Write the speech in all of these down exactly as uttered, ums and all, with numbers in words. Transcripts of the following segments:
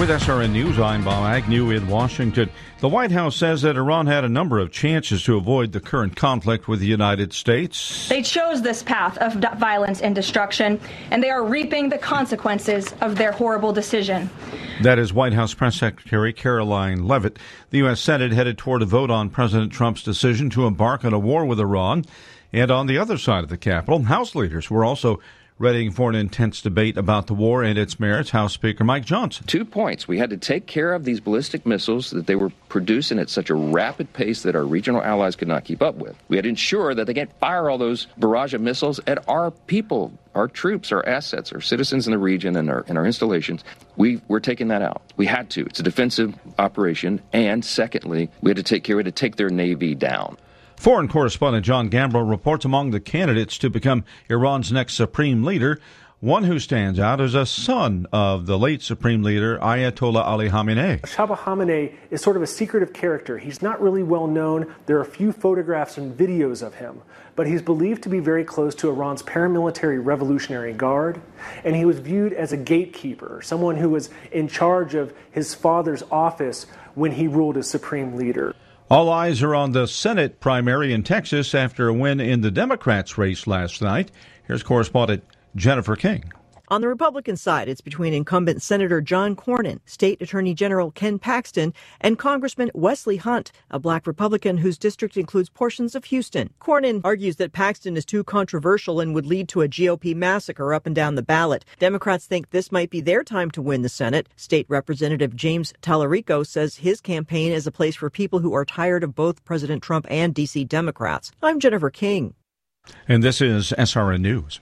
With S R N News, I'm Bob Agnew in Washington. The White House says that Iran had a number of chances to avoid the current conflict with the United States. They chose this path of violence and destruction, and they are reaping the consequences of their horrible decision. That is White House Press Secretary Caroline Leavitt. The U S. Senate headed toward a vote on President Trump's decision to embark on a war with Iran. And on the other side of the Capitol, House leaders were also readying for an intense debate about the war and its merits. House Speaker Mike Johnson. Two points. We had to take care of these ballistic missiles that they were producing at such a rapid pace that our regional allies could not keep up with. We had to ensure that they can't fire all those barrage of missiles at our people, our troops, our assets, our citizens in the region and our, and our installations. We were taking that out. We had to. It's a defensive operation. And secondly, we had to take care, we had to take their Navy down. Foreign correspondent John Gambrell reports among the candidates to become Iran's next supreme leader, one who stands out as a son of the late supreme leader Ayatollah Ali Khamenei. Shahbaz Khamenei is sort of a secretive character. He's not really well known. There are a few photographs and videos of him, but he's believed to be very close to Iran's paramilitary Revolutionary Guard, and he was viewed as a gatekeeper, someone who was in charge of his father's office when he ruled as supreme leader. All eyes are on the Senate primary in Texas after a win in the Democrats' race last night. Here's correspondent Jennifer King. On the Republican side, it's between incumbent Senator John Cornyn, State Attorney General Ken Paxton, and Congressman Wesley Hunt, a black Republican whose district includes portions of Houston. Cornyn argues that Paxton is too controversial and would lead to a G O P massacre up and down the ballot. Democrats think this might be their time to win the Senate. State Representative James Tallarico says his campaign is a place for people who are tired of both President Trump and D C Democrats. I'm Jennifer King. And this is S R N News.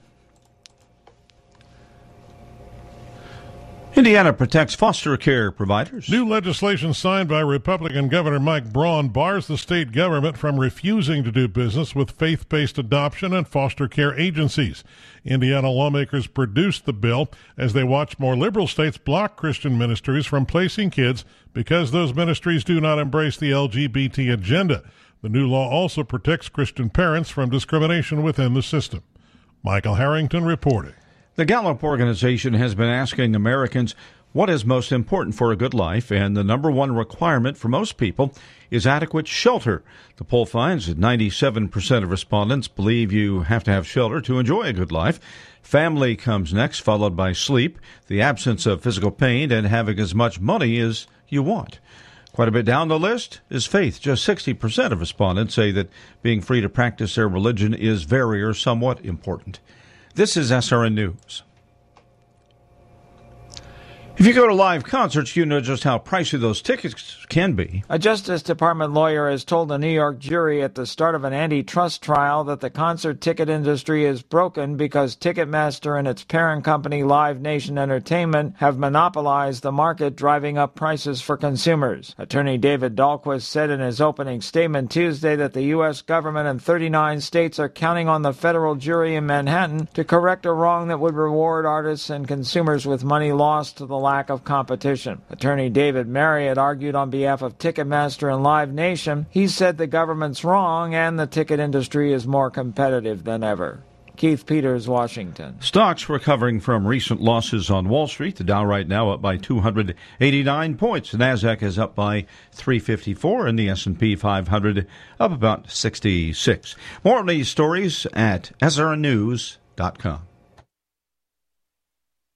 Indiana protects foster care providers. New legislation signed by Republican Governor Mike Braun bars the state government from refusing to do business with faith-based adoption and foster care agencies. Indiana lawmakers produced the bill as they watch more liberal states block Christian ministries from placing kids because those ministries do not embrace the L G B T agenda. The new law also protects Christian parents from discrimination within the system. Michael Harrington reporting. The Gallup organization has been asking Americans what is most important for a good life, and the number one requirement for most people is adequate shelter. The poll finds that ninety-seven percent of respondents believe you have to have shelter to enjoy a good life. Family comes next, followed by sleep, the absence of physical pain, and having as much money as you want. Quite a bit down the list is faith. Just sixty percent of respondents say that being free to practice their religion is very or somewhat important. This is S R N News. If you go to live concerts, you know just how pricey those tickets can be. A Justice Department lawyer has told a New York jury at the start of an antitrust trial that the concert ticket industry is broken because Ticketmaster and its parent company Live Nation Entertainment have monopolized the market, driving up prices for consumers. Attorney David Dahlquist said in his opening statement Tuesday that the U S government and thirty-nine states are counting on the federal jury in Manhattan to correct a wrong that would reward artists and consumers with money lost to the lack of competition. Attorney David Marriott argued on behalf of Ticketmaster and Live Nation. He said the government's wrong and the ticket industry is more competitive than ever. Keith Peters, Washington. Stocks recovering from recent losses on Wall Street. The Dow right now up by two hundred eighty-nine points. The Nasdaq is up by three fifty-four, and the S and P five hundred up about sixty-six. More of these stories at S R N news dot com.